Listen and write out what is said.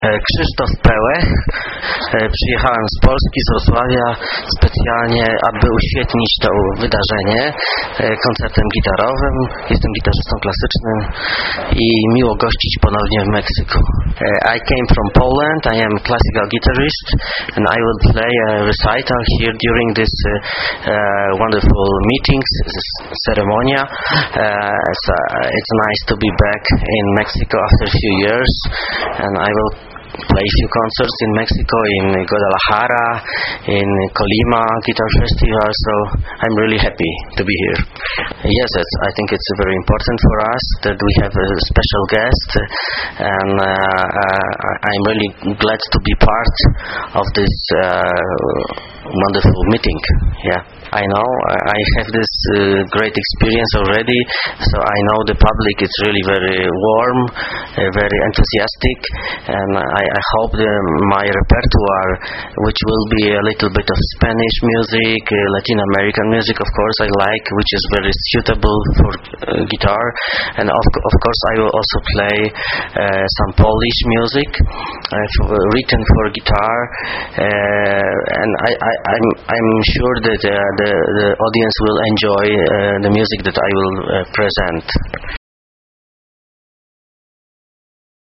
Krzysztof Pełe. Przyjechałem z Polski, z Wrocławia specjalnie, aby uświetnić to wydarzenie koncertem gitarowym. Jestem gitarzystą klasycznym i miło gościć ponownie w Meksyku. I came from Poland. I am a classical guitarist and I will play a recital here during this wonderful meetings, ceremonia. So it's nice to be back in Mexico after a few years, and I will play a few concerts in Mexico, in Guadalajara, in Colima Guitar Festival, so I'm really happy to be here. Yes, I think it's very important for us that we have a special guest, and I'm really glad to be part of this wonderful meeting. Yeah, I know I have this great experience already, so I know the public is really very warm, very enthusiastic, and I hope my repertoire, which will be a little bit of Spanish music, Latin American music, of course I like, which is very suitable for guitar, and of course I will also play some Polish music written for guitar, and I'm sure that the audience will enjoy the music that I will present.